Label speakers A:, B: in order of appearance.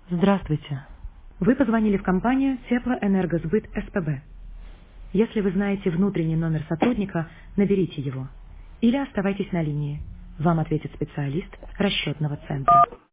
A: Здравствуйте. Вы позвонили в компанию Теплоэнергосбыт СПБ. Если вы знаете внутренний номер сотрудника, наберите его. Или оставайтесь на линии. Вам ответит специалист расчетного центра.